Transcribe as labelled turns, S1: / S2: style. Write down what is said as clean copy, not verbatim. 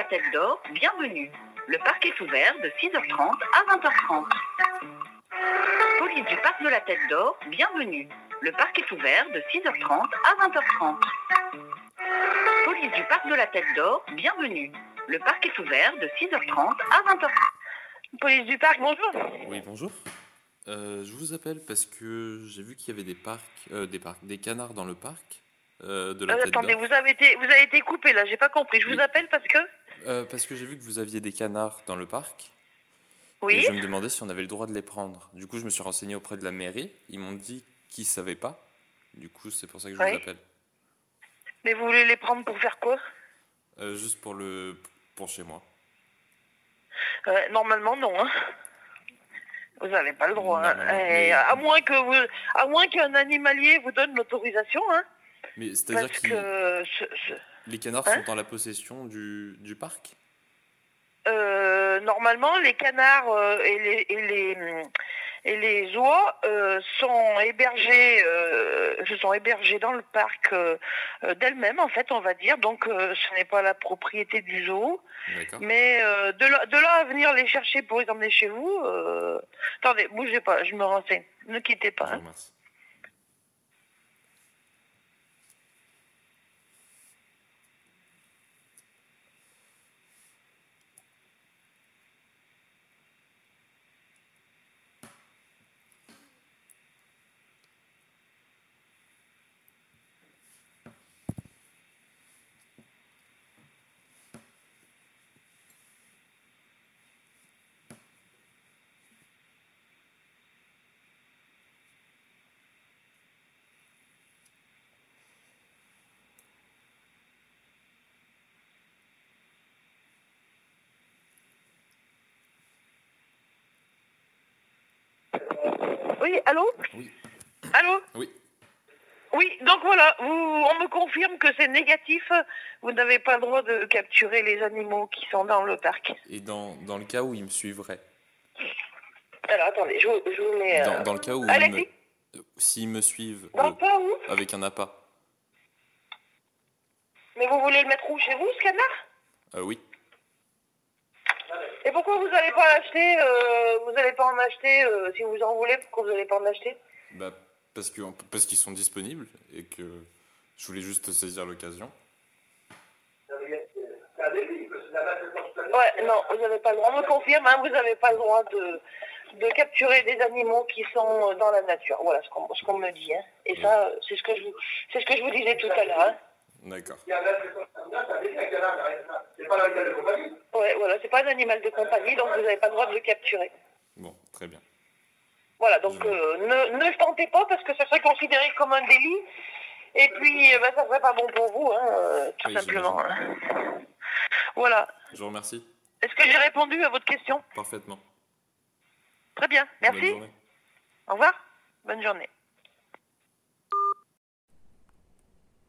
S1: la Tête d'Or, bienvenue. Le parc est ouvert de 6h30 à 20h30. Police du parc de la Tête d'Or, bienvenue. Le parc est ouvert de 6h30 à 20h30. Police du parc de la Tête d'Or, bienvenue. Le parc est ouvert de 6h30 à 20h30. Police du parc, bonjour.
S2: Oui, bonjour. Je vous appelle parce que j'ai vu qu'il y avait des canards dans le parc de la Tête d'Or.
S1: Attendez, vous avez été coupé là, j'ai pas compris. Je vous appelle parce que...
S2: Parce que j'ai vu que vous aviez des canards dans le parc.
S1: Oui.
S2: Et je me demandais si on avait le droit de les prendre. Du coup, je me suis renseigné auprès de la mairie. Ils m'ont dit qu'ils savaient pas. Du coup, c'est pour ça que je vous appelle.
S1: Mais vous voulez les prendre pour faire quoi?
S2: Juste pour chez moi.
S1: Normalement, non. Hein. Vous n'avez pas le droit. Hein.
S2: Mais...
S1: à moins qu'un animalier vous donne l'autorisation. Hein.
S2: Mais c'est-à-dire que les canards sont en la possession du parc?
S1: Normalement, les canards et les oies sont hébergés dans le parc d'elles-mêmes, en fait, on va dire. Donc, ce n'est pas la propriété du zoo.
S2: D'accord.
S1: Mais de là à venir les chercher pour les emmener chez vous... Attendez, bougez pas, je me renseigne. Ne quittez pas.
S2: Je vous remercie.
S1: Oui, allô?
S2: Oui.
S1: Allô?
S2: Oui.
S1: Oui, donc voilà, on me confirme que c'est négatif. Vous n'avez pas le droit de capturer les animaux qui sont dans le parc.
S2: Et dans le cas où ils me suivraient?
S1: Alors, attendez, je vous mets...
S2: Dans le cas où s'ils me suivent
S1: Dans le cas où?
S2: avec un appât.
S1: Mais vous voulez le mettre où? Chez vous, ce canard?
S2: Oui.
S1: Et pourquoi vous n'allez pas l'acheter? Vous n'allez pas en acheter si vous en voulez? Pourquoi vous n'allez pas en acheter?
S2: Parce qu'ils sont disponibles et que je voulais juste saisir l'occasion.
S1: Ouais, non, vous n'avez pas le droit. On me confirme, hein, vous n'avez pas le droit de capturer des animaux qui sont dans la nature. Voilà ce qu'on me dit. Hein. Et ça, c'est ce que je vous disais tout à l'heure. Hein.
S2: D'accord.
S1: Ouais, voilà, c'est pas un animal de compagnie, donc vous n'avez pas le droit de le capturer.
S2: Bon, très bien.
S1: Voilà, donc ne le tentez pas parce que ça serait considéré comme un délit. Et puis, ça serait pas bon pour vous, hein, tout simplement. Hein. Voilà.
S2: Je vous remercie.
S1: Est-ce que j'ai répondu à votre question?
S2: Parfaitement.
S1: Très bien, merci.
S2: Bonne journée.
S1: Au revoir. Bonne journée.